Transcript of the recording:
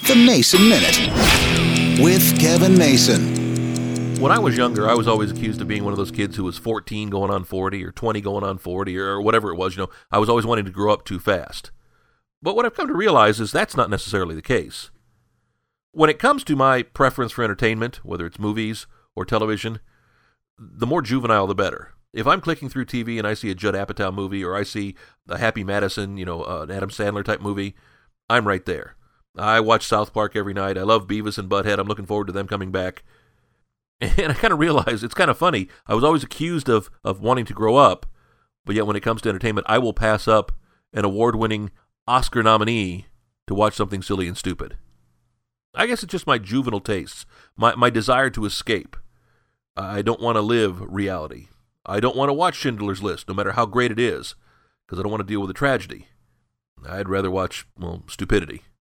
The Mason Minute with Kevin Mason. When I was younger, I was always accused of being one of those kids who was 14 going on 40 or 20 going on 40 or whatever it was. I was always wanting to grow up too fast. But what I've come to realize is that's not necessarily the case. When it comes to my preference for entertainment, whether it's movies or television, the more juvenile the better. If I'm clicking through TV and I see a Judd Apatow movie or I see a Happy Madison, an Adam Sandler type movie, I'm right there. I watch South Park every night. I love Beavis and Butthead. I'm looking forward to them coming back. And I kind of realized it's kind of funny. I was always accused of wanting to grow up, but yet when it comes to entertainment, I will pass up an award-winning Oscar nominee to watch something silly and stupid. I guess it's just my juvenile tastes, my desire to escape. I don't want to live reality. I don't want to watch Schindler's List, no matter how great it is, because I don't want to deal with the tragedy. I'd rather watch, stupidity.